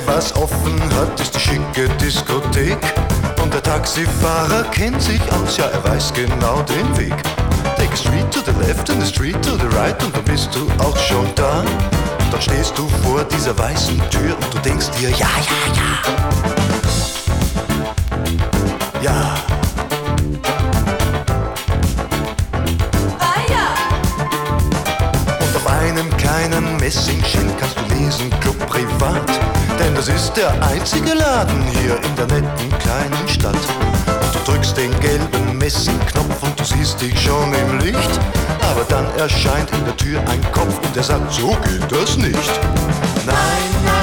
was offen hat, ist die schicke Diskothek. Und der Taxifahrer kennt sich aus, ja, er weiß genau den Weg. Take a street to the left and a street to the right und dann bist du auch schon da. Dann stehst du vor dieser weißen Tür und du denkst dir, ja, ja, ja. Ja. Und auf einem kleinen Messingschild kannst du lesen, Club Privat. Denn das ist der einzige Laden hier in der netten kleinen Stadt. Und du drückst den gelben Messingknopf und du siehst dich schon im Licht. Aber dann erscheint in der Tür ein Kopf und der sagt, so geht das nicht. Nein, nein.